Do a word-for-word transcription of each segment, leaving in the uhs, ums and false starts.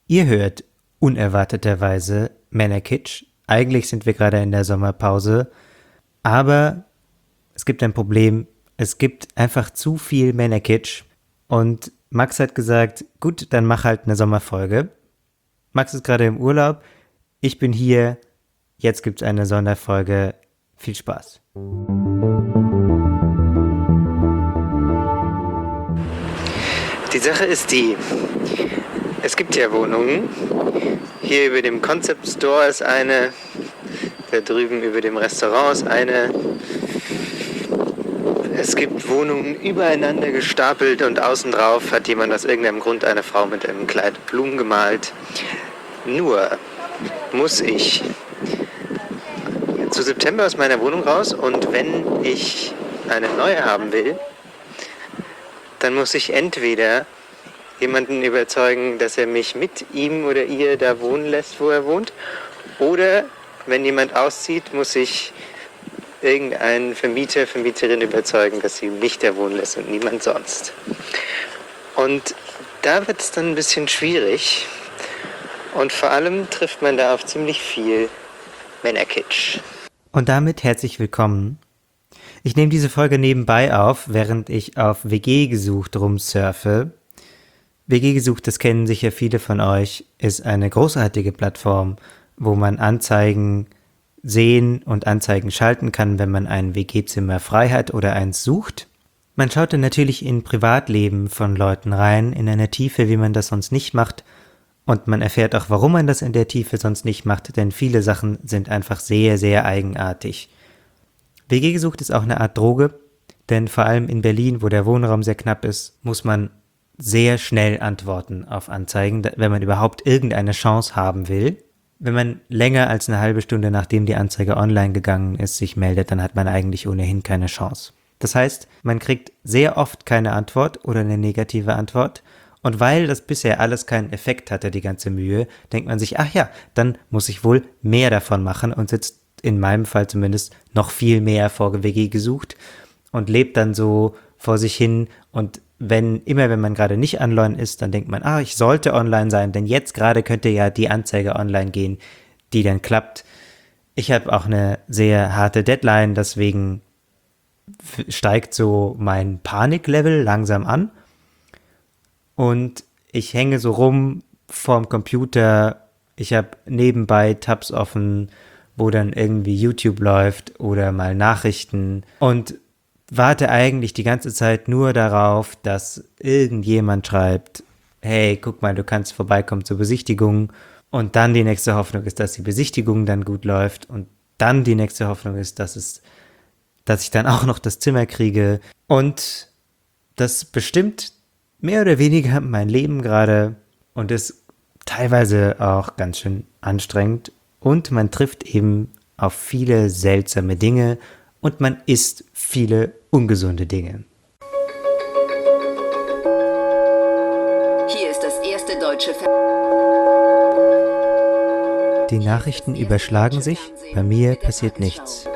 Ihr hört unerwarteterweise Männerkitsch. Eigentlich sind wir gerade in der Sommerpause, aber es gibt ein Problem. Es gibt einfach zu viel Männerkitsch und Max hat gesagt, gut, dann mach halt eine Sommerfolge. Max ist gerade im Urlaub, ich bin hier, jetzt gibt's eine Sonderfolge. Viel Spaß. Die Sache ist die, es gibt ja Wohnungen. Hier über dem Concept Store ist eine, da drüben über dem Restaurant ist eine. Es gibt Wohnungen übereinander gestapelt und außen drauf hat jemand aus irgendeinem Grund eine Frau mit einem Kleid Blumen gemalt. Nur muss ich zu September aus meiner Wohnung raus und wenn ich eine neue haben will, dann muss ich entweder jemanden überzeugen, dass er mich mit ihm oder ihr da wohnen lässt, wo er wohnt, oder wenn jemand auszieht, muss ich irgendeinen Vermieter, Vermieterin überzeugen, dass sie mich da wohnen lässt und niemand sonst. Und da wird es dann ein bisschen schwierig und vor allem trifft man da auf ziemlich viel Männerkitsch. Und damit herzlich willkommen. Ich nehme diese Folge nebenbei auf, während ich auf W G gesucht rumsurfe. W G gesucht, das kennen sicher viele von euch, ist eine großartige Plattform, wo man Anzeigen sehen und Anzeigen schalten kann, wenn man ein W G-Zimmer frei hat oder eins sucht. Man schaut dann natürlich in Privatleben von Leuten rein, in einer Tiefe, wie man das sonst nicht macht. Und man erfährt auch, warum man das in der Tiefe sonst nicht macht, denn viele Sachen sind einfach sehr, sehr eigenartig. W G gesucht ist auch eine Art Droge, denn vor allem in Berlin, wo der Wohnraum sehr knapp ist, muss man sehr schnell antworten auf Anzeigen, wenn man überhaupt irgendeine Chance haben will. Wenn man länger als eine halbe Stunde, nachdem die Anzeige online gegangen ist, sich meldet, dann hat man eigentlich ohnehin keine Chance. Das heißt, man kriegt sehr oft keine Antwort oder eine negative Antwort. Und weil das bisher alles keinen Effekt hatte, die ganze Mühe, denkt man sich, ach ja, dann muss ich wohl mehr davon machen und sitzt in meinem Fall zumindest noch viel mehr vor W G gesucht und lebt dann so vor sich hin und wenn, immer wenn man gerade nicht online ist, dann denkt man, ah, ich sollte online sein, denn jetzt gerade könnte ja die Anzeige online gehen, die dann klappt. Ich habe auch eine sehr harte Deadline, deswegen steigt so mein Paniklevel langsam an und ich hänge so rum vorm Computer, ich habe nebenbei Tabs offen, wo dann irgendwie YouTube läuft oder mal Nachrichten und warte eigentlich die ganze Zeit nur darauf, dass irgendjemand schreibt, hey, guck mal, du kannst vorbeikommen zur Besichtigung und dann die nächste Hoffnung ist, dass die Besichtigung dann gut läuft und dann die nächste Hoffnung ist, dass es, dass ich dann auch noch das Zimmer kriege und das bestimmt mehr oder weniger mein Leben gerade und ist teilweise auch ganz schön anstrengend und man trifft eben auf viele seltsame Dinge und man isst viele ungesunde Dinge. Hier ist das erste deutsche Fer- Die Nachrichten überschlagen sich, bei mir passiert nichts.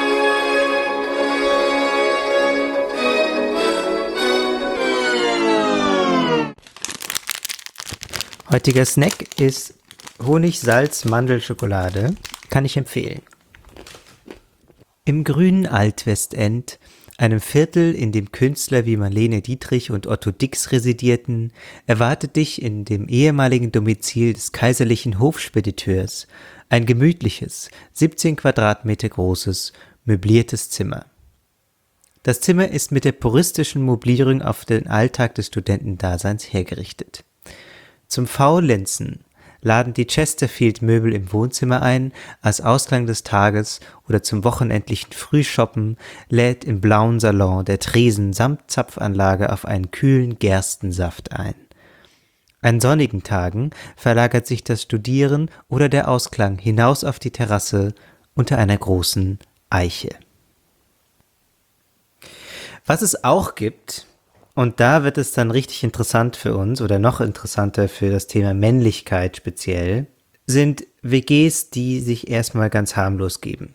Heutiger Snack ist Honig, Salz, Mandelschokolade. Kann ich empfehlen. Im grünen Altwestend, einem Viertel, in dem Künstler wie Marlene Dietrich und Otto Dix residierten, erwartet dich in dem ehemaligen Domizil des kaiserlichen Hofspediteurs ein gemütliches, siebzehn Quadratmeter großes, möbliertes Zimmer. Das Zimmer ist mit der puristischen Mobilierung auf den Alltag des Studentendaseins hergerichtet. Zum Faulenzen laden die Chesterfield-Möbel im Wohnzimmer ein, als Ausklang des Tages oder zum wochenendlichen Frühshoppen lädt im blauen Salon der Tresen samt Zapfanlage auf einen kühlen Gerstensaft ein. An sonnigen Tagen verlagert sich das Studieren oder der Ausklang hinaus auf die Terrasse unter einer großen Eiche. Was es auch gibt, und da wird es dann richtig interessant für uns oder noch interessanter für das Thema Männlichkeit speziell, sind W Gs, die sich erstmal ganz harmlos geben.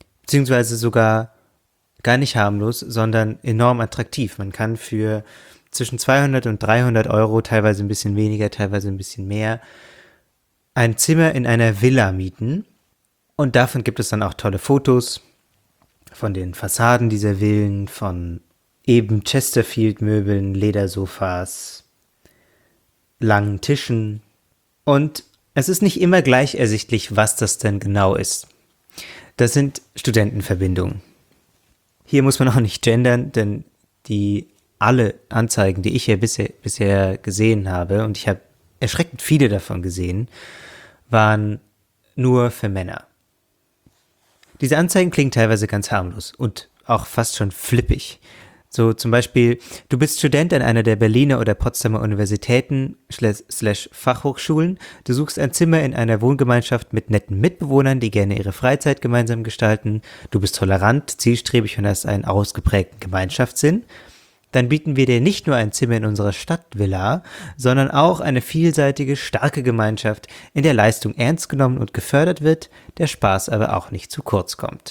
Beziehungsweise sogar gar nicht harmlos, sondern enorm attraktiv. Man kann für zwischen zweihundert und dreihundert Euro, teilweise ein bisschen weniger, teilweise ein bisschen mehr, ein Zimmer in einer Villa mieten. Und davon gibt es dann auch tolle Fotos von den Fassaden dieser Villen, von eben Chesterfield-Möbeln, Ledersofas, langen Tischen. Und es ist nicht immer gleich ersichtlich, was das denn genau ist. Das sind Studentenverbindungen. Hier muss man auch nicht gendern, denn die alle Anzeigen, die ich hier bisher, bisher gesehen habe, und ich habe erschreckend viele davon gesehen, waren nur für Männer. Diese Anzeigen klingen teilweise ganz harmlos und auch fast schon flippig. So zum Beispiel, du bist Student an einer der Berliner oder Potsdamer Universitäten slash Fachhochschulen, du suchst ein Zimmer in einer Wohngemeinschaft mit netten Mitbewohnern, die gerne ihre Freizeit gemeinsam gestalten, du bist tolerant, zielstrebig und hast einen ausgeprägten Gemeinschaftssinn. Dann bieten wir dir nicht nur ein Zimmer in unserer Stadtvilla, sondern auch eine vielseitige, starke Gemeinschaft, in der Leistung ernst genommen und gefördert wird, der Spaß aber auch nicht zu kurz kommt.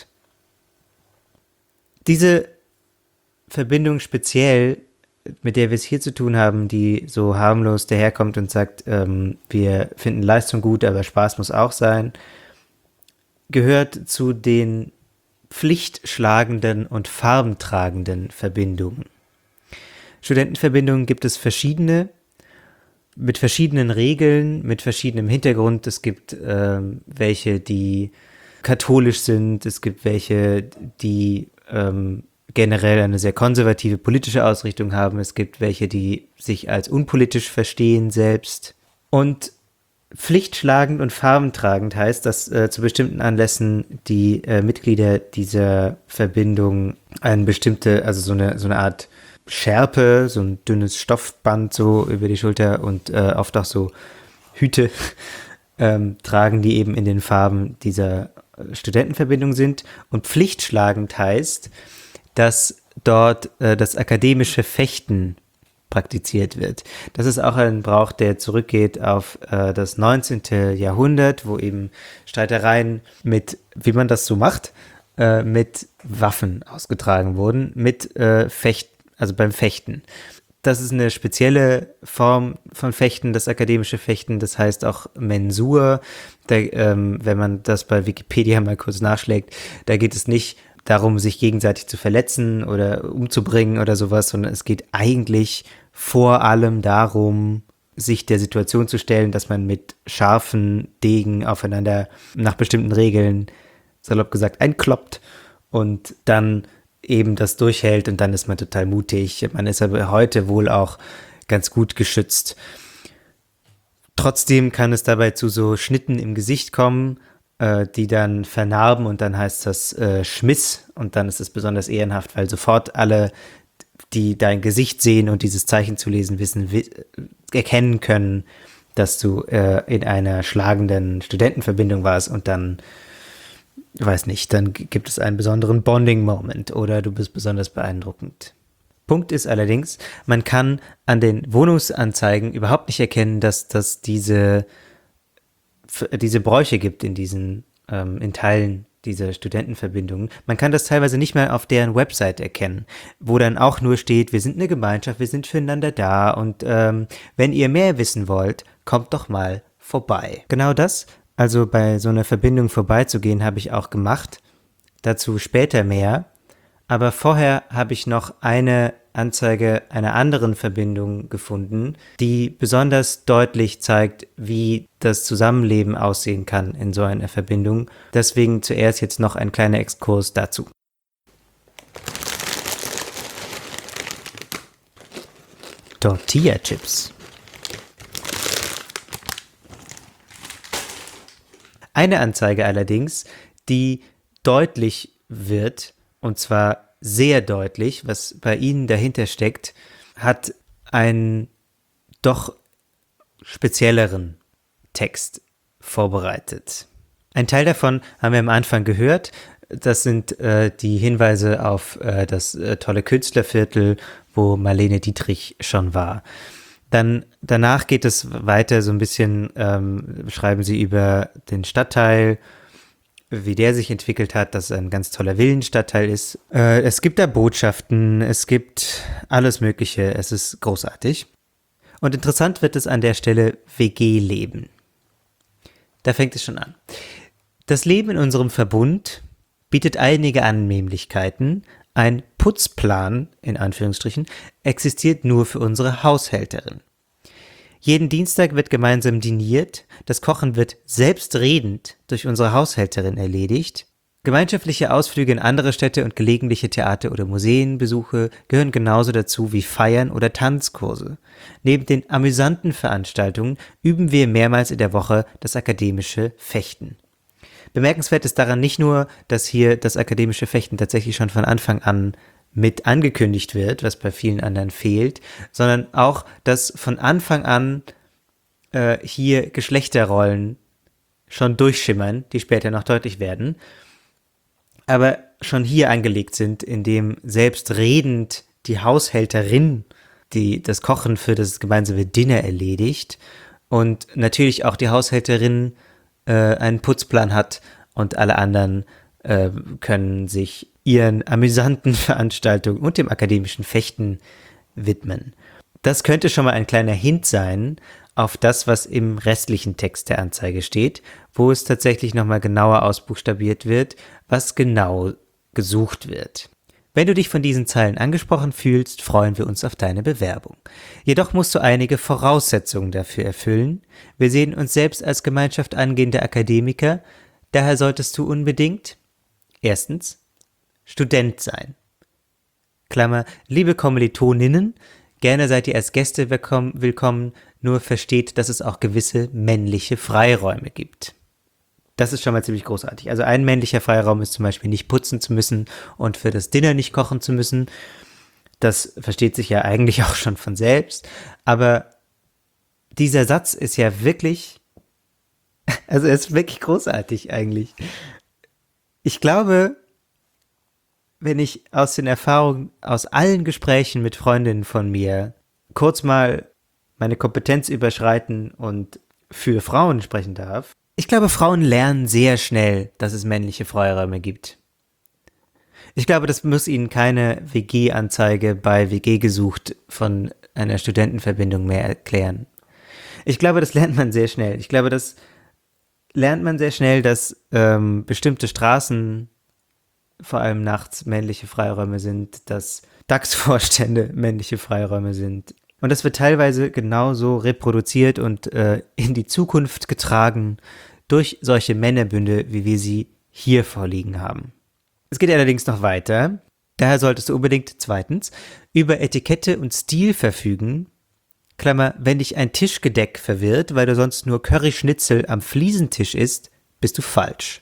Diese Verbindung speziell, mit der wir es hier zu tun haben, die so harmlos daherkommt und sagt, ähm, wir finden Leistung gut, aber Spaß muss auch sein, gehört zu den pflichtschlagenden und farbentragenden Verbindungen. Studentenverbindungen gibt es verschiedene, mit verschiedenen Regeln, mit verschiedenem Hintergrund. Es gibt ähm, welche, die katholisch sind, es gibt welche, die ähm, generell eine sehr konservative politische Ausrichtung haben, es gibt welche, die sich als unpolitisch verstehen selbst. Und pflichtschlagend und farbentragend heißt, dass äh, zu bestimmten Anlässen die äh, Mitglieder dieser Verbindung eine bestimmte, also so eine, so eine Art Schärpe, so ein dünnes Stoffband so über die Schulter und äh, oft auch so Hüte ähm, tragen, die eben in den Farben dieser Studentenverbindung sind. Und pflichtschlagend heißt, dass dort äh, das akademische Fechten praktiziert wird. Das ist auch ein Brauch, der zurückgeht auf äh, das neunzehnte Jahrhundert, wo eben Streitereien mit, wie man das so macht, äh, mit Waffen ausgetragen wurden, mit äh, Fechten. Also beim Fechten. Das ist eine spezielle Form von Fechten, das akademische Fechten, das heißt auch Mensur. Da, ähm, wenn man das bei Wikipedia mal kurz nachschlägt, da geht es nicht darum, sich gegenseitig zu verletzen oder umzubringen oder sowas, sondern es geht eigentlich vor allem darum, sich der Situation zu stellen, dass man mit scharfen Degen aufeinander nach bestimmten Regeln, salopp gesagt, einkloppt und dann eben das durchhält und dann ist man total mutig. Man ist aber heute wohl auch ganz gut geschützt. Trotzdem kann es dabei zu so Schnitten im Gesicht kommen, äh, die dann vernarben und dann heißt das äh, Schmiss und dann ist es besonders ehrenhaft, weil sofort alle, die dein Gesicht sehen und dieses Zeichen zu lesen wissen, wi- erkennen können, dass du äh, in einer schlagenden Studentenverbindung warst und dann weiß nicht, dann gibt es einen besonderen Bonding-Moment oder du bist besonders beeindruckend. Punkt ist allerdings, man kann an den Wohnungsanzeigen überhaupt nicht erkennen, dass das diese, diese Bräuche gibt in diesen, ähm, in Teilen dieser Studentenverbindungen. Man kann das teilweise nicht mehr auf deren Website erkennen, wo dann auch nur steht, wir sind eine Gemeinschaft, wir sind füreinander da und ähm, wenn ihr mehr wissen wollt, kommt doch mal vorbei. Genau das, also bei so einer Verbindung vorbeizugehen, habe ich auch gemacht. Dazu später mehr. Aber vorher habe ich noch eine Anzeige einer anderen Verbindung gefunden, die besonders deutlich zeigt, wie das Zusammenleben aussehen kann in so einer Verbindung. Deswegen zuerst jetzt noch ein kleiner Exkurs dazu. Tortilla-Chips. Eine Anzeige allerdings, die deutlich wird, und zwar sehr deutlich, was bei Ihnen dahinter steckt, hat einen doch spezielleren Text vorbereitet. Ein Teil davon haben wir am Anfang gehört. Das sind äh, die Hinweise auf äh, das äh, tolle Künstlerviertel, wo Marlene Dietrich schon war. Dann danach geht es weiter so ein bisschen, ähm, schreiben sie über den Stadtteil wie der sich entwickelt hat, dass es ein ganz toller Villenstadtteil ist. Äh, es gibt da Botschaften, es gibt alles Mögliche, es ist großartig. Und interessant wird es an der Stelle W G-Leben. Da fängt es schon an. Das Leben in unserem Verbund bietet einige Annehmlichkeiten. Ein Putzplan, in Anführungsstrichen, existiert nur für unsere Haushälterin. Jeden Dienstag wird gemeinsam diniert, das Kochen wird selbstredend durch unsere Haushälterin erledigt. Gemeinschaftliche Ausflüge in andere Städte und gelegentliche Theater- oder Museenbesuche gehören genauso dazu wie Feiern oder Tanzkurse. Neben den amüsanten Veranstaltungen üben wir mehrmals in der Woche das akademische Fechten. Bemerkenswert ist daran nicht nur, dass hier das akademische Fechten tatsächlich schon von Anfang an mit angekündigt wird, was bei vielen anderen fehlt, sondern auch, dass von Anfang an äh, hier Geschlechterrollen schon durchschimmern, die später noch deutlich werden, aber schon hier angelegt sind, indem selbstredend die Haushälterin die das Kochen für das gemeinsame Dinner erledigt und natürlich auch die Haushälterin äh, einen Putzplan hat und alle anderen äh, können sich ihren amüsanten Veranstaltungen und dem akademischen Fechten widmen. Das könnte schon mal ein kleiner Hint sein auf das, was im restlichen Text der Anzeige steht, wo es tatsächlich nochmal genauer ausbuchstabiert wird, was genau gesucht wird. Wenn du dich von diesen Zeilen angesprochen fühlst, freuen wir uns auf deine Bewerbung. Jedoch musst du einige Voraussetzungen dafür erfüllen. Wir sehen uns selbst als Gemeinschaft angehender Akademiker, daher solltest du unbedingt erstens Student sein. Klammer, liebe Kommilitoninnen, gerne seid ihr als Gäste willkommen, nur versteht, dass es auch gewisse männliche Freiräume gibt. Das ist schon mal ziemlich großartig. Also ein männlicher Freiraum ist zum Beispiel nicht putzen zu müssen und für das Dinner nicht kochen zu müssen. Das versteht sich ja eigentlich auch schon von selbst. Aber dieser Satz ist ja wirklich, also er ist wirklich großartig eigentlich. Ich glaube, wenn ich aus den Erfahrungen, aus allen Gesprächen mit Freundinnen von mir kurz mal meine Kompetenz überschreiten und für Frauen sprechen darf, ich glaube, Frauen lernen sehr schnell, dass es männliche Freiräume gibt. Ich glaube, das muss ihnen keine W G-Anzeige bei W G gesucht von einer Studentenverbindung mehr erklären. Ich glaube, das lernt man sehr schnell. Ich glaube, das lernt man sehr schnell, dass ähm, bestimmte Straßen vor allem nachts männliche Freiräume sind, dass D A X-Vorstände männliche Freiräume sind. Und das wird teilweise genauso reproduziert und äh, in die Zukunft getragen durch solche Männerbünde, wie wir sie hier vorliegen haben. Es geht allerdings noch weiter. Daher solltest du unbedingt zweitens über Etikette und Stil verfügen. Klammer, wenn dich ein Tischgedeck verwirrt, weil du sonst nur Curryschnitzel am Fliesentisch isst, bist du falsch.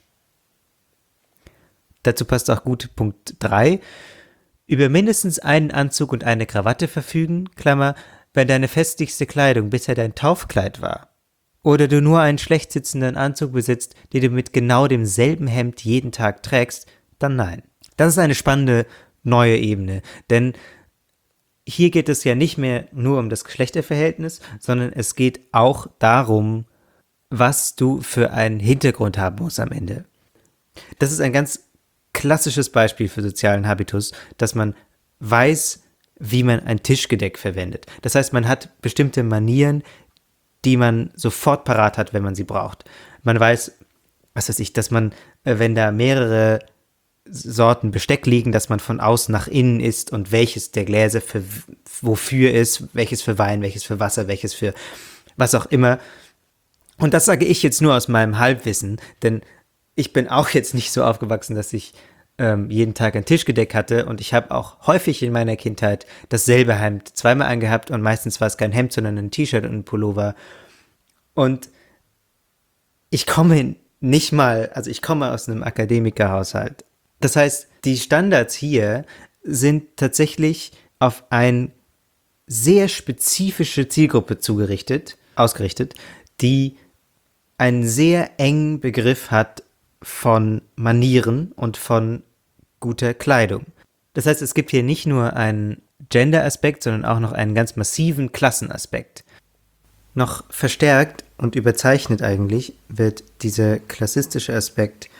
Dazu passt auch gut Punkt drei. Über mindestens einen Anzug und eine Krawatte verfügen, Klammer, wenn deine festlichste Kleidung bisher dein Taufkleid war. Oder du nur einen schlecht sitzenden Anzug besitzt, den du mit genau demselben Hemd jeden Tag trägst, dann nein. Das ist eine spannende neue Ebene, denn hier geht es ja nicht mehr nur um das Geschlechterverhältnis, sondern es geht auch darum, was du für einen Hintergrund haben musst am Ende. Das ist ein ganz klassisches Beispiel für sozialen Habitus, dass man weiß, wie man ein Tischgedeck verwendet. Das heißt, man hat bestimmte Manieren, die man sofort parat hat, wenn man sie braucht. Man weiß, was weiß ich, dass man, wenn da mehrere Sorten Besteck liegen, dass man von außen nach innen isst und welches der Gläser für wofür ist, welches für Wein, welches für Wasser, welches für was auch immer. Und das sage ich jetzt nur aus meinem Halbwissen, denn ich bin auch jetzt nicht so aufgewachsen, dass ich ähm, jeden Tag ein Tischgedeck hatte und ich habe auch häufig in meiner Kindheit dasselbe Hemd zweimal angehabt und meistens war es kein Hemd, sondern ein T-Shirt und ein Pullover. Und ich komme nicht mal, also ich komme aus einem Akademikerhaushalt. Das heißt, die Standards hier sind tatsächlich auf eine sehr spezifische Zielgruppe zugerichtet, ausgerichtet, die einen sehr engen Begriff hat von Manieren und von guter Kleidung. Das heißt, es gibt hier nicht nur einen Gender-Aspekt, sondern auch noch einen ganz massiven Klassenaspekt. Noch verstärkt und überzeichnet eigentlich wird dieser klassistische Aspekt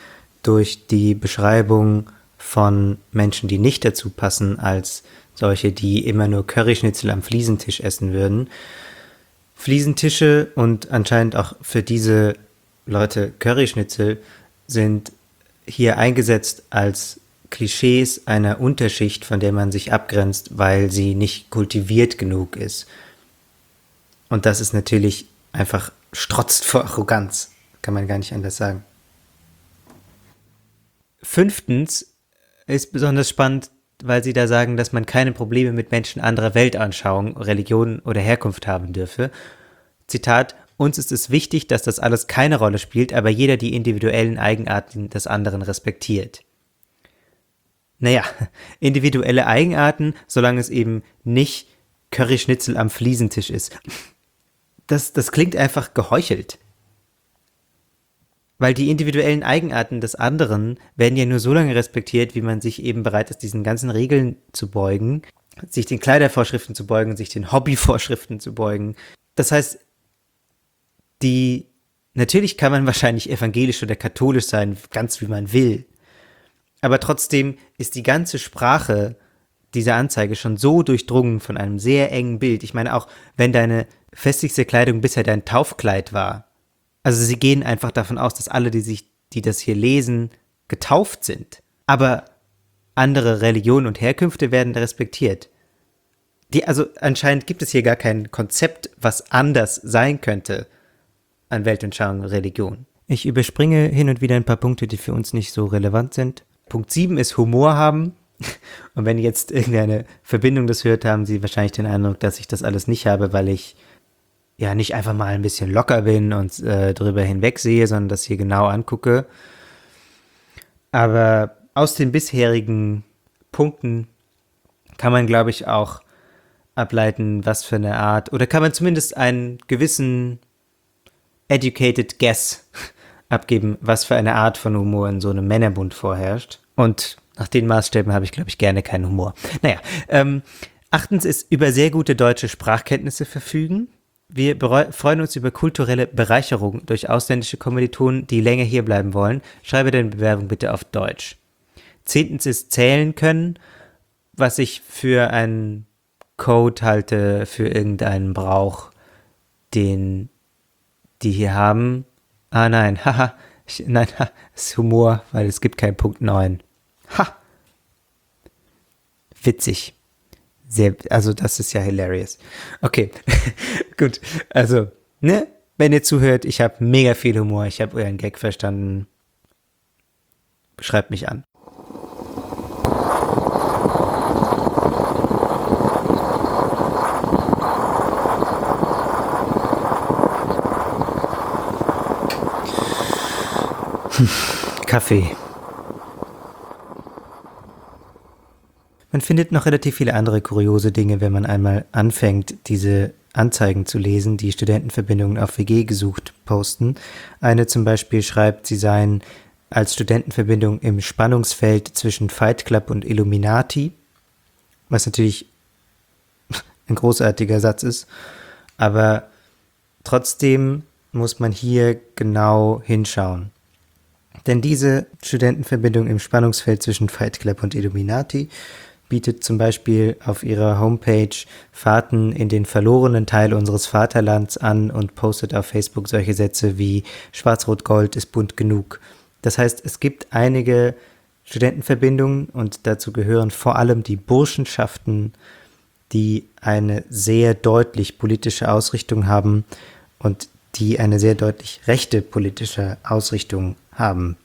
durch die Beschreibung von Menschen, die nicht dazu passen, als solche, die immer nur Curryschnitzel am Fliesentisch essen würden. Fliesentische und anscheinend auch für diese Leute Curryschnitzel sind hier eingesetzt als Klischees einer Unterschicht, von der man sich abgrenzt, weil sie nicht kultiviert genug ist. Und das ist natürlich einfach strotzt vor Arroganz, kann man gar nicht anders sagen. Fünftens ist besonders spannend, weil sie da sagen, dass man keine Probleme mit Menschen anderer Weltanschauung, Religion oder Herkunft haben dürfe. Zitat: Uns ist es wichtig, dass das alles keine Rolle spielt, aber jeder die individuellen Eigenarten des anderen respektiert. Naja, individuelle Eigenarten, solange es eben nicht Curryschnitzel am Fliesentisch ist. Das, das klingt einfach geheuchelt. Weil die individuellen Eigenarten des anderen werden ja nur so lange respektiert, wie man sich eben bereit ist, diesen ganzen Regeln zu beugen, sich den Kleidervorschriften zu beugen, sich den Hobbyvorschriften zu beugen. Das heißt, die, natürlich kann man wahrscheinlich evangelisch oder katholisch sein, ganz wie man will. Aber trotzdem ist die ganze Sprache dieser Anzeige schon so durchdrungen von einem sehr engen Bild. Ich meine, auch wenn deine festlichste Kleidung bisher dein Taufkleid war, also sie gehen einfach davon aus, dass alle, die sich, die das hier lesen, getauft sind. Aber andere Religionen und Herkünfte werden respektiert. Die, also anscheinend gibt es hier gar kein Konzept, was anders sein könnte an Weltanschauung und Religion. Ich überspringe hin und wieder ein paar Punkte, die für uns nicht so relevant sind. Punkt sieben ist Humor haben. Und wenn jetzt irgendeine Verbindung das hört, haben Sie wahrscheinlich den Eindruck, dass ich das alles nicht habe, weil ich ja nicht einfach mal ein bisschen locker bin und äh, drüber hinwegsehe, sondern das hier genau angucke. Aber aus den bisherigen Punkten kann man, glaube ich, auch ableiten, was für eine Art, oder kann man zumindest einen gewissen educated guess abgeben, was für eine Art von Humor in so einem Männerbund vorherrscht. Und nach den Maßstäben habe ich, glaube ich, gerne keinen Humor. Naja, ähm, achtens ist über sehr gute deutsche Sprachkenntnisse verfügen. Wir bereu- freuen uns über kulturelle Bereicherung durch ausländische Kommilitonen, die länger hier bleiben wollen. Schreibe deine Bewerbung bitte auf Deutsch. Zehntens ist zählen können, was ich für einen Code halte, für irgendeinen Brauch, den die hier haben. Ah nein, haha, ich, nein, ha, das ist Humor, weil es gibt keinen Punkt neun. Ha! Witzig. Sehr, also das ist ja hilarious. Okay, gut. Also, ne, wenn ihr zuhört, ich habe mega viel Humor, ich habe euren Gag verstanden. Schreibt mich an. Hm, Kaffee. Man findet noch relativ viele andere kuriose Dinge, wenn man einmal anfängt, diese Anzeigen zu lesen, die Studentenverbindungen auf W G gesucht posten. Eine zum Beispiel schreibt, sie seien als Studentenverbindung im Spannungsfeld zwischen Fight Club und Illuminati, was natürlich ein großartiger Satz ist, aber trotzdem muss man hier genau hinschauen. Denn diese Studentenverbindung im Spannungsfeld zwischen Fight Club und Illuminati bietet zum Beispiel auf ihrer Homepage Fahrten in den verlorenen Teil unseres Vaterlands an und postet auf Facebook solche Sätze wie Schwarz-Rot-Gold ist bunt genug. Das heißt, es gibt einige Studentenverbindungen und dazu gehören vor allem die Burschenschaften, die eine sehr deutlich politische Ausrichtung haben und die eine sehr deutlich rechte politische Ausrichtung haben.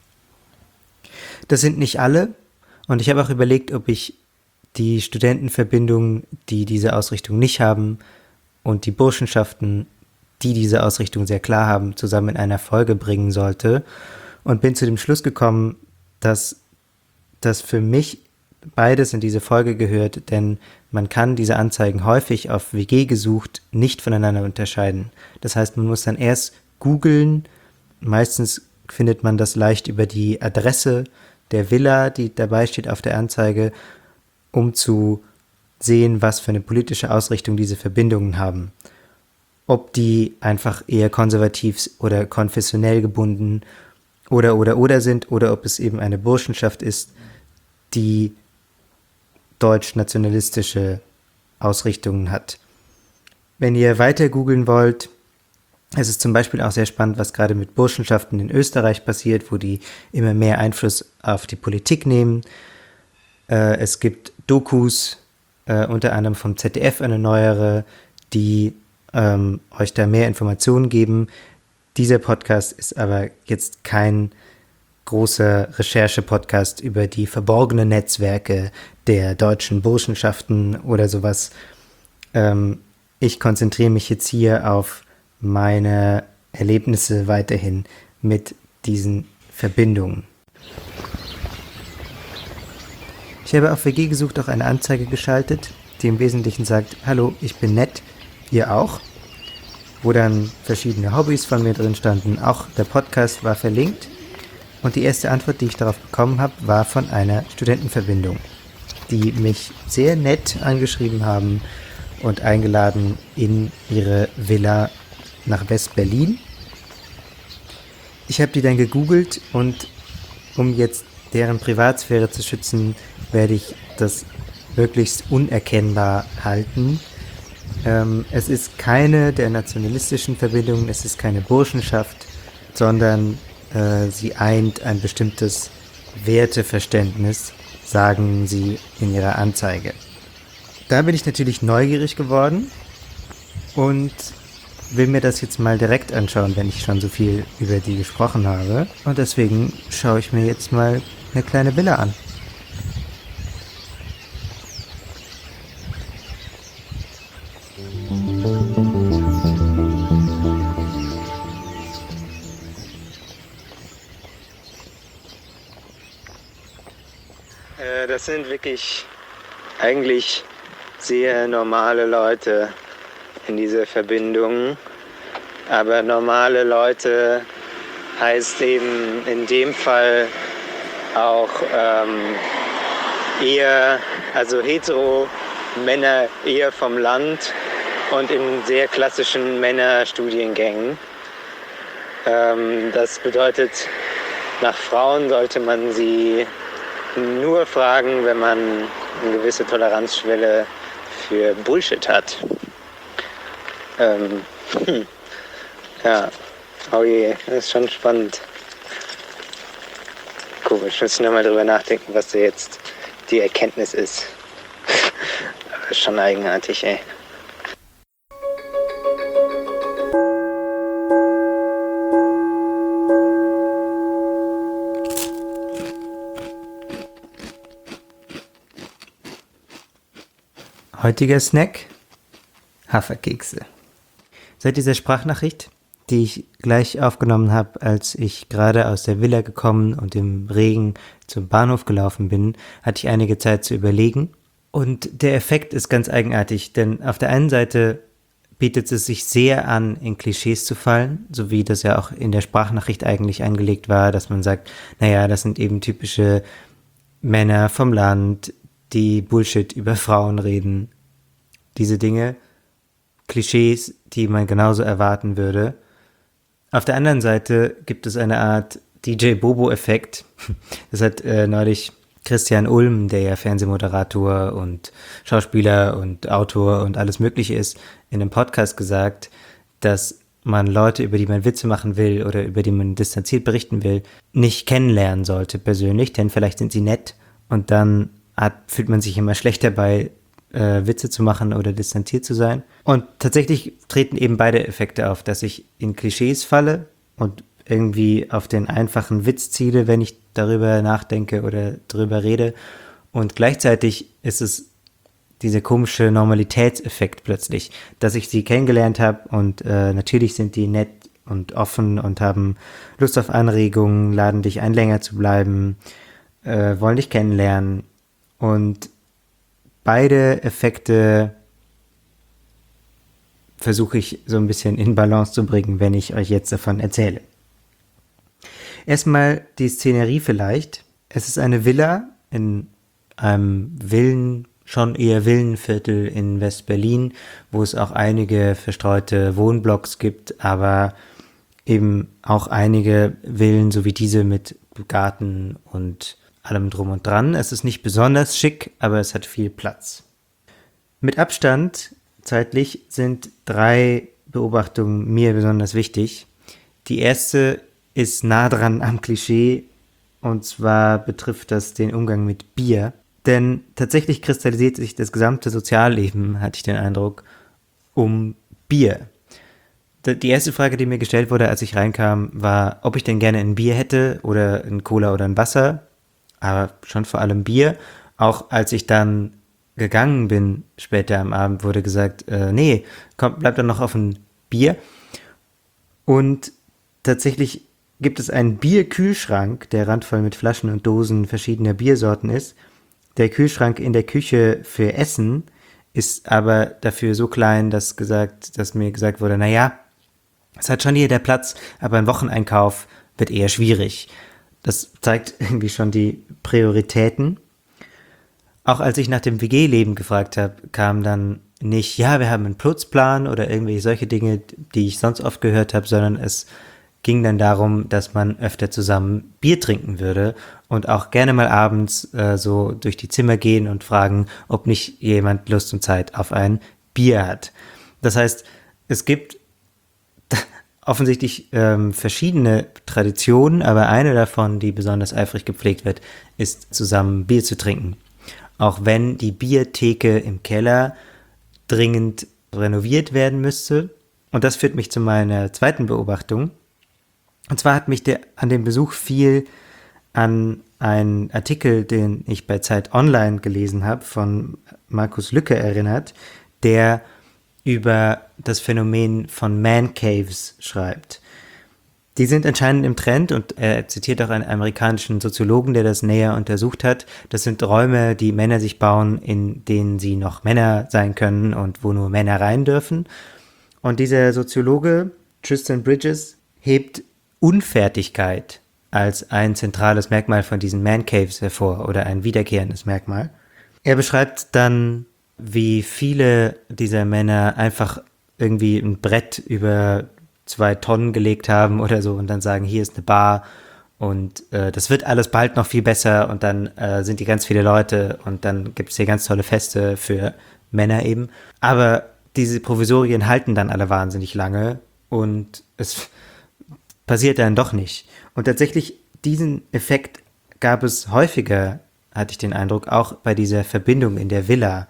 Das sind nicht alle. Und ich habe auch überlegt, ob ich die Studentenverbindungen, die diese Ausrichtung nicht haben, und die Burschenschaften, die diese Ausrichtung sehr klar haben, zusammen in einer Folge bringen sollte. Und bin zu dem Schluss gekommen, dass das für mich beides in diese Folge gehört, denn man kann diese Anzeigen häufig auf W G gesucht nicht voneinander unterscheiden. Das heißt, man muss dann erst googeln. Meistens findet man das leicht über die Adresse der Villa, die dabei steht auf der Anzeige, um zu sehen, was für eine politische Ausrichtung diese Verbindungen haben. Ob die einfach eher konservativ oder konfessionell gebunden oder oder oder sind oder ob es eben eine Burschenschaft ist, die deutsch-nationalistische Ausrichtungen hat. Wenn ihr weiter googeln wollt, es ist zum Beispiel auch sehr spannend, was gerade mit Burschenschaften in Österreich passiert, wo die immer mehr Einfluss auf die Politik nehmen. Äh, es gibt Dokus, äh, unter anderem vom Z D F eine neuere, die ähm, euch da mehr Informationen geben. Dieser Podcast ist aber jetzt kein großer Recherche-Podcast über die verborgenen Netzwerke der deutschen Burschenschaften oder sowas. Ähm, ich konzentriere mich jetzt hier auf meine Erlebnisse weiterhin mit diesen Verbindungen. Ich habe auf W G gesucht auch eine Anzeige geschaltet, die im Wesentlichen sagt, hallo, ich bin nett, ihr auch, wo dann verschiedene Hobbys von mir drin standen, auch der Podcast war verlinkt und die erste Antwort, die ich darauf bekommen habe, war von einer Studentenverbindung, die mich sehr nett angeschrieben haben und eingeladen in ihre Villa nach West-Berlin. Ich habe die dann gegoogelt und um jetzt deren Privatsphäre zu schützen, werde ich das möglichst unerkennbar halten. Ähm, es ist keine der nationalistischen Verbindungen, es ist keine Burschenschaft, sondern äh, sie eint ein bestimmtes Werteverständnis, sagen sie in ihrer Anzeige. Da bin ich natürlich neugierig geworden und will mir das jetzt mal direkt anschauen, wenn ich schon so viel über die gesprochen habe. Und deswegen schaue ich mir jetzt mal eine kleine Villa an. Äh, das sind wirklich eigentlich sehr normale Leute in dieser Verbindung. Aber normale Leute heißt eben in dem Fall auch ähm, eher, also hetero Männer eher vom Land und in sehr klassischen Männerstudiengängen. Ähm, das bedeutet, nach Frauen sollte man sie nur fragen, wenn man eine gewisse Toleranzschwelle für Bullshit hat. Ähm, hm. Ja, oh je, das ist schon spannend. Komisch, muss ich nochmal drüber nachdenken, was da jetzt die Erkenntnis ist. Aber ist schon eigenartig, ey. Heutiger Snack? Haferkekse. Seit dieser Sprachnachricht, die ich gleich aufgenommen habe, als ich gerade aus der Villa gekommen und im Regen zum Bahnhof gelaufen bin, hatte ich einige Zeit zu überlegen. Und der Effekt ist ganz eigenartig, denn auf der einen Seite bietet es sich sehr an, in Klischees zu fallen, so wie das ja auch in der Sprachnachricht eigentlich angelegt war, dass man sagt, naja, das sind eben typische Männer vom Land, die Bullshit über Frauen reden. Diese Dinge, Klischees, die man genauso erwarten würde. Auf der anderen Seite gibt es eine Art D J Bobo-Effekt. Das hat äh, neulich Christian Ulm, der ja Fernsehmoderator und Schauspieler und Autor und alles Mögliche ist, in einem Podcast gesagt, dass man Leute, über die man Witze machen will oder über die man distanziert berichten will, nicht kennenlernen sollte persönlich, denn vielleicht sind sie nett und dann hat, fühlt man sich immer schlecht dabei, äh, Witze zu machen oder distanziert zu sein. Und tatsächlich treten eben beide Effekte auf, dass ich in Klischees falle und irgendwie auf den einfachen Witz ziele, wenn ich darüber nachdenke oder darüber rede. Und gleichzeitig ist es dieser komische Normalitätseffekt plötzlich, dass ich sie kennengelernt habe und äh, natürlich sind die nett und offen und haben Lust auf Anregungen, laden dich ein, länger zu bleiben, äh, wollen dich kennenlernen. Und beide Effekte versuche ich so ein bisschen in Balance zu bringen, wenn ich euch jetzt davon erzähle. Erstmal die Szenerie vielleicht. Es ist eine Villa in einem Villen, schon eher Villenviertel in West-Berlin, wo es auch einige verstreute Wohnblocks gibt, aber eben auch einige Villen, so wie diese mit Garten und allem drum und dran. Es ist nicht besonders schick, aber es hat viel Platz. Mit Abstand zeitlich sind drei Beobachtungen mir besonders wichtig. Die erste ist nah dran am Klischee, und zwar betrifft das den Umgang mit Bier. Denn tatsächlich kristallisiert sich das gesamte Sozialleben, hatte ich den Eindruck, um Bier. Die erste Frage, die mir gestellt wurde, als ich reinkam, war, ob ich denn gerne ein Bier hätte oder ein Cola oder ein Wasser, aber schon vor allem Bier. Auch als ich dann gegangen bin, später am Abend, wurde gesagt, äh, nee, komm, bleib dann noch auf ein Bier. Und tatsächlich gibt es einen Bierkühlschrank, der randvoll mit Flaschen und Dosen verschiedener Biersorten ist. Der Kühlschrank in der Küche für Essen ist aber dafür so klein, dass gesagt, dass mir gesagt wurde, naja, es hat schon jeder Platz, aber ein Wocheneinkauf wird eher schwierig. Das zeigt irgendwie schon die Prioritäten. Auch als ich nach dem W G-Leben gefragt habe, kam dann nicht, ja, wir haben einen Putzplan oder irgendwelche solche Dinge, die ich sonst oft gehört habe, sondern es ging dann darum, dass man öfter zusammen Bier trinken würde und auch gerne mal abends äh, so durch die Zimmer gehen und fragen, ob nicht jemand Lust und Zeit auf ein Bier hat. Das heißt, es gibt offensichtlich ähm, verschiedene Traditionen, aber eine davon, die besonders eifrig gepflegt wird, ist zusammen Bier zu trinken. Auch wenn die Biertheke im Keller dringend renoviert werden müsste. Und das führt mich zu meiner zweiten Beobachtung. Und zwar hat mich der, an dem Besuch viel an einen Artikel, den ich bei Zeit Online gelesen habe, von Markus Lücke erinnert, der über das Phänomen von Man Caves schreibt. Die sind anscheinend im Trend und er zitiert auch einen amerikanischen Soziologen, der das näher untersucht hat. Das sind Räume, die Männer sich bauen, in denen sie noch Männer sein können und wo nur Männer rein dürfen. Und dieser Soziologe, Tristan Bridges, hebt Unfertigkeit als ein zentrales Merkmal von diesen Man Caves hervor oder ein wiederkehrendes Merkmal. Er beschreibt dann, wie viele dieser Männer einfach irgendwie ein Brett über zwei Tonnen gelegt haben oder so und dann sagen, hier ist eine Bar und äh, das wird alles bald noch viel besser und dann äh, sind die ganz viele Leute und dann gibt es hier ganz tolle Feste für Männer eben. Aber diese Provisorien halten dann alle wahnsinnig lange und es passiert dann doch nicht. Und tatsächlich diesen Effekt gab es häufiger, hatte ich den Eindruck, auch bei dieser Verbindung in der Villa.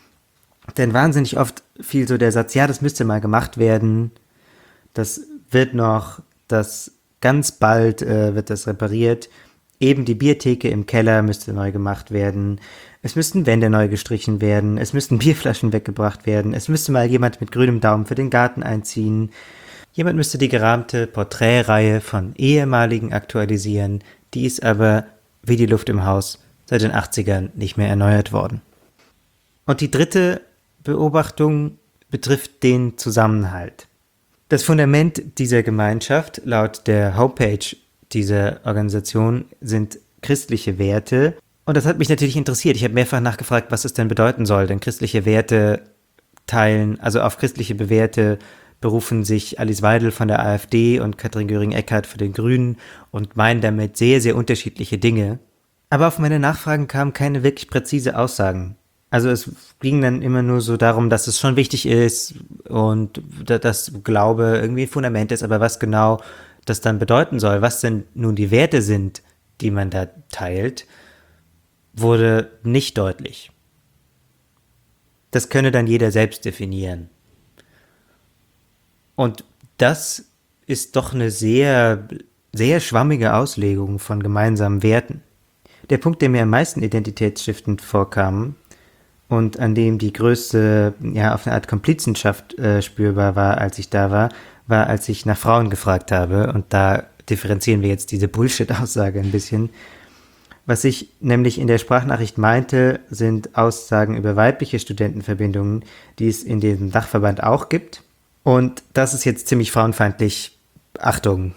Denn wahnsinnig oft fiel so der Satz, ja, das müsste mal gemacht werden, das wird noch, das ganz bald äh, wird das repariert. Eben die Biertheke im Keller müsste neu gemacht werden. Es müssten Wände neu gestrichen werden. Es müssten Bierflaschen weggebracht werden. Es müsste mal jemand mit grünem Daumen für den Garten einziehen. Jemand müsste die gerahmte Porträtreihe von Ehemaligen aktualisieren. Die ist aber, wie die Luft im Haus, seit den achtzigern nicht mehr erneuert worden. Und die dritte Beobachtung betrifft den Zusammenhalt. Das Fundament dieser Gemeinschaft, laut der Homepage dieser Organisation, sind christliche Werte. Und das hat mich natürlich interessiert. Ich habe mehrfach nachgefragt, was es denn bedeuten soll. Denn christliche Werte teilen, also auf christliche Werte berufen sich Alice Weidel von der AfD und Katrin Göring-Eckardt von den Grünen und meinen damit sehr, sehr unterschiedliche Dinge. Aber auf meine Nachfragen kamen keine wirklich präzise Aussagen. Also es ging dann immer nur so darum, dass es schon wichtig ist und dass Glaube irgendwie ein Fundament ist, aber was genau das dann bedeuten soll, was denn nun die Werte sind, die man da teilt, wurde nicht deutlich. Das könne dann jeder selbst definieren. Und das ist doch eine sehr, sehr schwammige Auslegung von gemeinsamen Werten. Der Punkt, der mir am meisten identitätsstiftend vorkam und an dem die größte, ja, auf eine Art Komplizenschaft äh, spürbar war, als ich da war, war, als ich nach Frauen gefragt habe. Und da differenzieren wir jetzt diese Bullshit-Aussage ein bisschen. Was ich nämlich in der Sprachnachricht meinte, sind Aussagen über weibliche Studentenverbindungen, die es in diesem Dachverband auch gibt. Und das ist jetzt ziemlich frauenfeindlich. Achtung.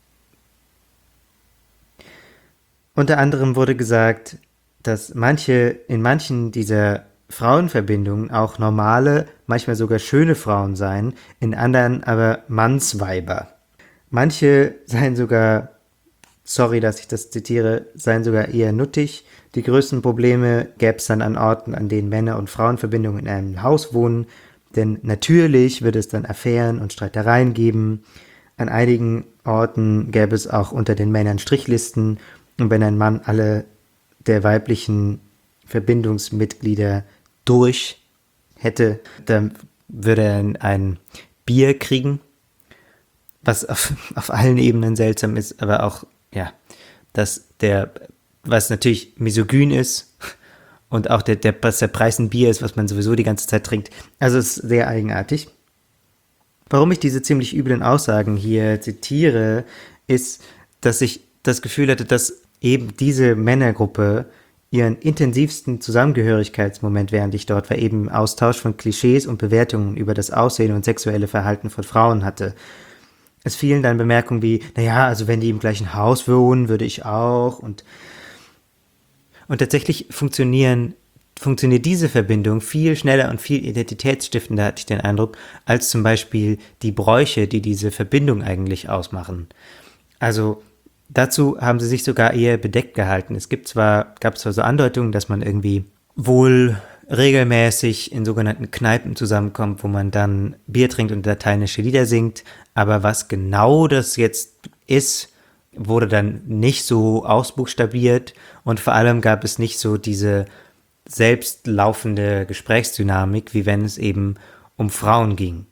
Unter anderem wurde gesagt, dass manche, in manchen dieser Frauenverbindungen auch normale, manchmal sogar schöne Frauen seien, in anderen aber Mannsweiber. Manche seien sogar, sorry, dass ich das zitiere, seien sogar eher nuttig. Die größten Probleme gäbe es dann an Orten, an denen Männer- und Frauenverbindungen in einem Haus wohnen. Denn natürlich wird es dann Affären und Streitereien geben. An einigen Orten gäbe es auch unter den Männern Strichlisten. Und wenn ein Mann alle der weiblichen Verbindungsmitglieder durch hätte, dann würde er ein Bier kriegen, was auf, auf allen Ebenen seltsam ist, aber auch, ja, dass der, was natürlich misogyn ist und auch der, der, was der Preis ein Bier ist, was man sowieso die ganze Zeit trinkt. Also es ist sehr eigenartig. Warum ich diese ziemlich üblen Aussagen hier zitiere, ist, dass ich das Gefühl hatte, dass eben diese Männergruppe ihren intensivsten Zusammengehörigkeitsmoment, während ich dort war, eben Austausch von Klischees und Bewertungen über das Aussehen und sexuelle Verhalten von Frauen hatte. Es fielen dann Bemerkungen wie, naja, also wenn die im gleichen Haus wohnen, würde ich auch. Und, und tatsächlich funktionieren, funktioniert diese Verbindung viel schneller und viel identitätsstiftender, hatte ich den Eindruck, als zum Beispiel die Bräuche, die diese Verbindung eigentlich ausmachen. Also dazu haben sie sich sogar eher bedeckt gehalten. Es gibt zwar, gab zwar so Andeutungen, dass man irgendwie wohl regelmäßig in sogenannten Kneipen zusammenkommt, wo man dann Bier trinkt und lateinische Lieder singt, aber was genau das jetzt ist, wurde dann nicht so ausbuchstabiert und vor allem gab es nicht so diese selbstlaufende Gesprächsdynamik, wie wenn es eben um Frauen ging.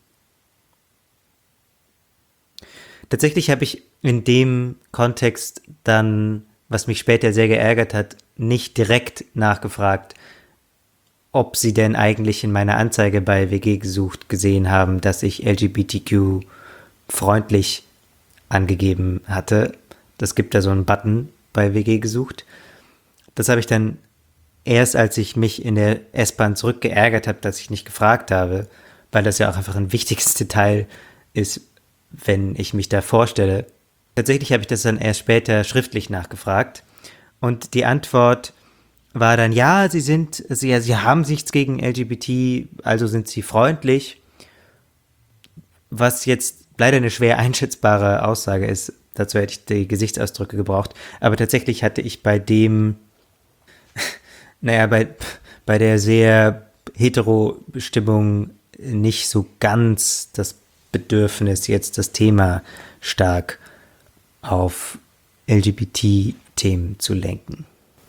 Tatsächlich habe ich in dem Kontext dann, was mich später sehr geärgert hat, nicht direkt nachgefragt, ob sie denn eigentlich in meiner Anzeige bei W G gesucht gesehen haben, dass ich L G B T Q-freundlich angegeben hatte. Das gibt da so einen Button bei W G gesucht. Das habe ich dann erst, als ich mich in der S-Bahn zurückgeärgert habe, dass ich nicht gefragt habe, weil das ja auch einfach ein wichtiges Detail ist, wenn ich mich da vorstelle. Tatsächlich habe ich das dann erst später schriftlich nachgefragt und die Antwort war dann, ja, sie sind, sie, sie haben nichts gegen L G B T, also sind sie freundlich, was jetzt leider eine schwer einschätzbare Aussage ist. Dazu hätte ich die Gesichtsausdrücke gebraucht, aber tatsächlich hatte ich bei dem, naja, bei, bei der sehr hetero Stimmung nicht so ganz das Bedürfnis, jetzt das Thema stark auf L G B T-Themen zu lenken.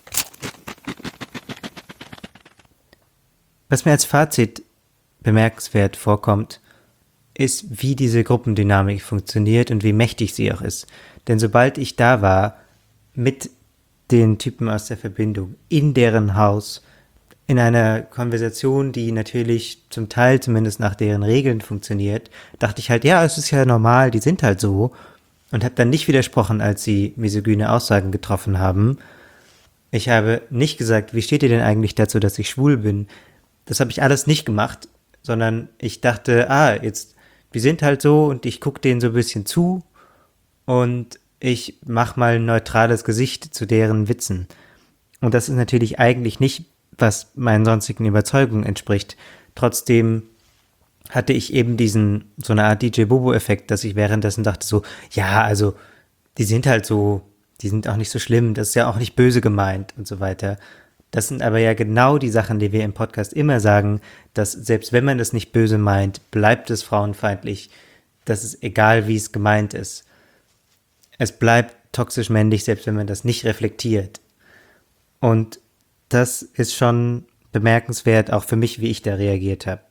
Was mir als Fazit bemerkenswert vorkommt, ist, wie diese Gruppendynamik funktioniert und wie mächtig sie auch ist. Denn sobald ich da war, mit den Typen aus der Verbindung, in deren Haus, in einer Konversation, die natürlich zum Teil zumindest nach deren Regeln funktioniert, dachte ich halt, ja, es ist ja normal, die sind halt so. Und habe dann nicht widersprochen, als sie misogyne Aussagen getroffen haben. Ich habe nicht gesagt, wie steht ihr denn eigentlich dazu, dass ich schwul bin? Das habe ich alles nicht gemacht, sondern ich dachte, ah, jetzt, wir sind halt so und ich gucke denen so ein bisschen zu und ich mache mal ein neutrales Gesicht zu deren Witzen. Und das ist natürlich eigentlich nicht, was meinen sonstigen Überzeugungen entspricht. Trotzdem hatte ich eben diesen, so eine Art D J Bobo-Effekt, dass ich währenddessen dachte so, ja, also, die sind halt so, die sind auch nicht so schlimm, das ist ja auch nicht böse gemeint und so weiter. Das sind aber ja genau die Sachen, die wir im Podcast immer sagen, dass selbst wenn man das nicht böse meint, bleibt es frauenfeindlich. Das ist egal, wie es gemeint ist. Es bleibt toxisch männlich, selbst wenn man das nicht reflektiert. Und das ist schon bemerkenswert, auch für mich, wie ich da reagiert habe.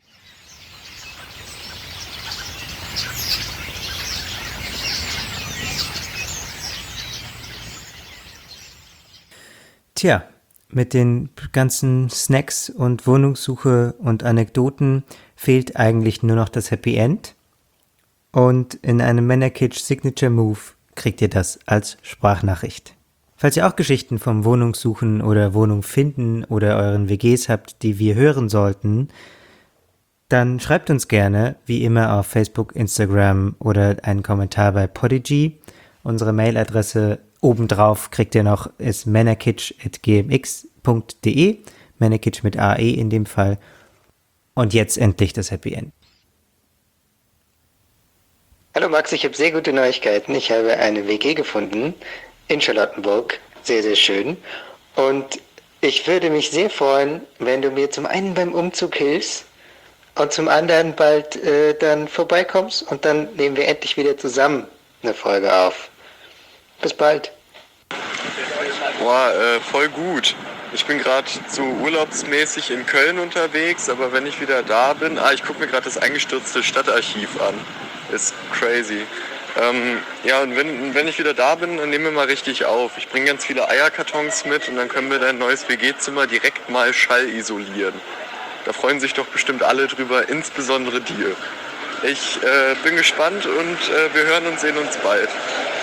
Tja, mit den ganzen Snacks und Wohnungssuche und Anekdoten fehlt eigentlich nur noch das Happy End. Und in einem Männerkitsch Signature Move kriegt ihr das als Sprachnachricht. Falls ihr auch Geschichten vom Wohnungssuchen oder Wohnung finden oder euren W Gs habt, die wir hören sollten, dann schreibt uns gerne, wie immer, auf Facebook, Instagram oder einen Kommentar bei Podigy. Unsere Mailadresse obendrauf kriegt ihr noch, ist männerkitsch at g m x punkt d e, Männerkitsch mit A E in dem Fall. Und jetzt endlich das Happy End. Hallo Max, ich habe sehr gute Neuigkeiten. Ich habe eine W G gefunden in Charlottenburg. Sehr, sehr schön. Und ich würde mich sehr freuen, wenn du mir zum einen beim Umzug hilfst und zum anderen bald äh, dann vorbeikommst und dann nehmen wir endlich wieder zusammen eine Folge auf. Bis bald. Boah, äh, voll gut. Ich bin gerade so urlaubsmäßig in Köln unterwegs, aber wenn ich wieder da bin, ah, ich gucke mir gerade das eingestürzte Stadtarchiv an. Ist crazy. Ähm, ja, und wenn, wenn ich wieder da bin, dann nehmen wir mal richtig auf. Ich bringe ganz viele Eierkartons mit und dann können wir dein neues W G-Zimmer direkt mal schallisolieren. Da freuen sich doch bestimmt alle drüber, insbesondere dir. Ich äh, bin gespannt und äh, wir hören und sehen uns bald.